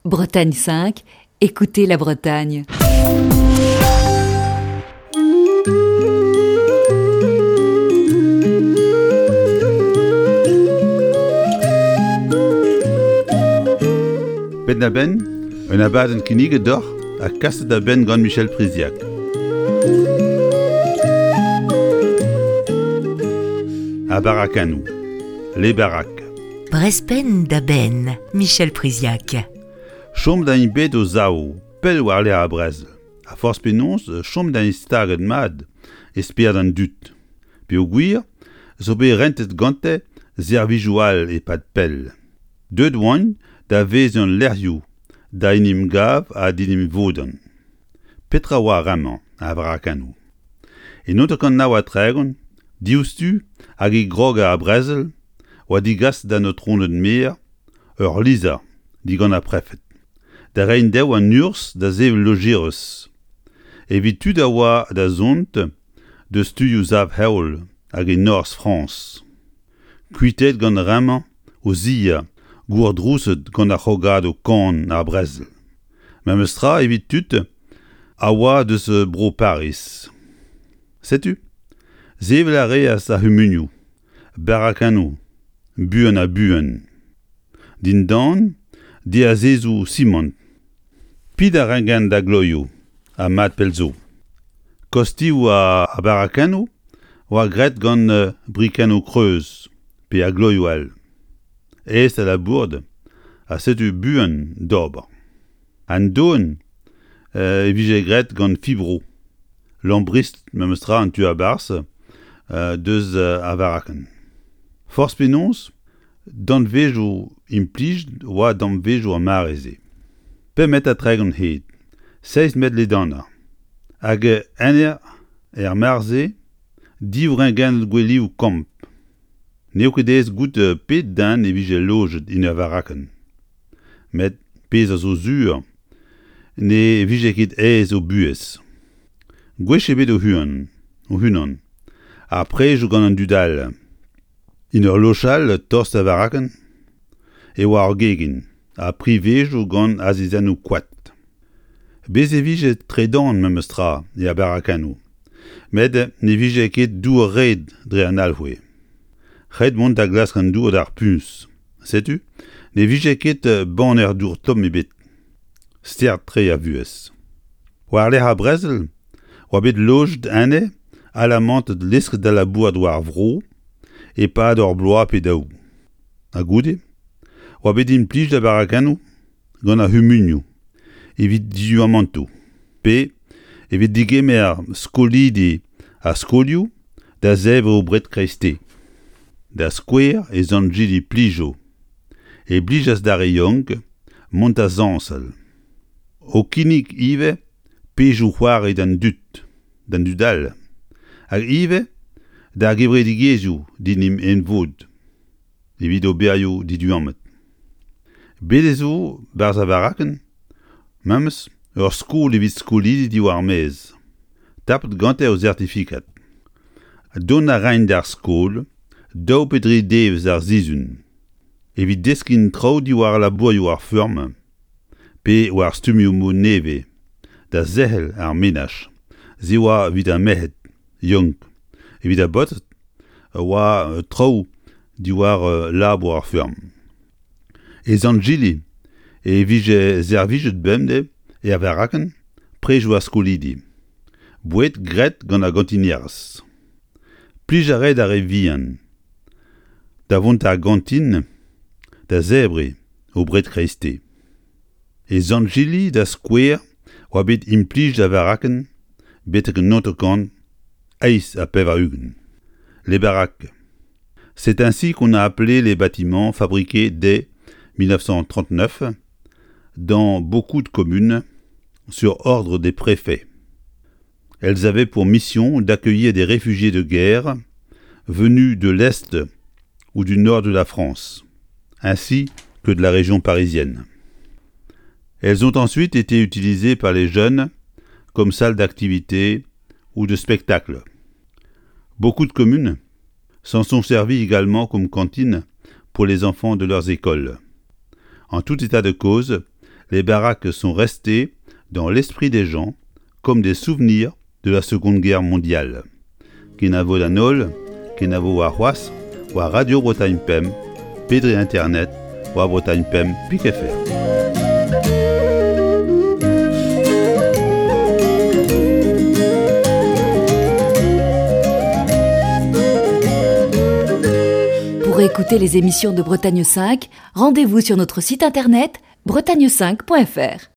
Bretagne 5, écoutez la Bretagne. Ben da ben, un abad en kinnig d'or a kast da ben gant Michel Priziac. A Barakanou, les baraques. Brespen da ben, Michel Priziac. Chom da bet o zao, pel war le a Brez. A force penons, chom da staged mad, espier d'an dut. Pe o gwir, zo be rentet gante, zervijoual e pad pel. Deud oan, da vez an lerioù, da inim gav a dinim vodan. Petra war raman a Barakanou. E not kan na oa tregon, dioustu hag e grog a Brezel, oa digas da not rondet mer, ur Lisa, digan a prefet. Da rein deu an urs da zev logirus. Evit da oa da zont, de studiou zav heol hag e North France. Kuitet gant raman o zia, gour drouset gant a c'hogad o kan a Brezel. Memestra evit tut, a oa deus bro Paris. Setu? Zevel a re a sa humuniou, Barakanou, buen a buen. Din dan, di a zezou Simon. Pid a rengen da gloio, a mat pelzo. Kosti ou a Barakanou, oa gret gant brikano kreuz, pe a gloio el. Est a la bourde, a setu buen d'ober. An doen, vije gret gant fibro. Lambrist memestra an tu a bars, deus a Barakan. Force penons, dan vejo implij oa dan vejo a mareze. Pe met a tregon het, 16 met le dana. Hag ener marze, divrengen gweli ou kamp. Neo ket ez gout pet dan e vije loget in a Barakan. Met pez a zo zur, ne vije ket ez o buez. Gwech ebet o hunan. Apre jo gant an dudal. In ur lochal torst a Barakan, e oa ar gegin, a prive jo gant azizanou kwat. Bez e vije tredan memestra e a Barakanou, med ne vije ket dour red dre an alhwe. Red mont a glas gant dour d'ar puns. Setu, ne vije ket ban er dour tom ebet. Stert tre a vuez. War le a Brezel, oa bet lojd ane, a la mant de lesk da la boad war vro, e pa d'or bloa pe daou. A goude, oa bet implij da Barakanou, gant a humuniou, evit diou amanto. Pe, evit digemer skolide a skolioù, da zev o bret kreiste. Da skwer e zanjili plijo, e blijas da reyong, mont a zansal. O kinnig ive, pejou c'hoare dan dudal. Hag ive, da gevredigeziou dinim envod. Evit o beaio diduamet. Bedezo, barz a Barakan, memes, ur skol evit skolidi di war mez. Tapet gante o zertifikat. Don a rein d'ar skol, daou pedri devz ar zizun. Evit deskin trao di war la boio ar furm, pe war stumio mo neve, da zehel ar menach. Ze oa vid a mehet, yonk. Evit a bot, oa trao di war labo ar furm. E zanjili, e vije zervijet bemde, e a Barakan, prejo a skolidi. Bouet gret gant a gantiniers. Plij a red a re vihan. Da vont a gantin, da zebre, o bret kreiste. E zanjili da skwer, oa bet implij da Barakan, betek notokan, eis a pev a hugen. Les baraques. C'est ainsi qu'on a appelé les bâtiments fabriqués dès 1939 dans beaucoup de communes sur ordre des préfets. Elles avaient pour mission d'accueillir des réfugiés de guerre venus de l'Est ou du Nord de la France, ainsi que de la région parisienne. Elles ont ensuite été utilisées par les jeunes comme salles d'activité ou de spectacle. Beaucoup de communes s'en sont servies également comme cantines pour les enfants de leurs écoles. En tout état de cause, les baraques sont restées dans l'esprit des gens comme des souvenirs de la Seconde Guerre mondiale. Kinavo Danol, Kinavo Wahuas, wa Radio Bretagne Pem, Pédré Internet, wa Bretagne Pem, Piquet-Fer. Pour écouter les émissions de Bretagne 5, rendez-vous sur notre site internet bretagne5.fr.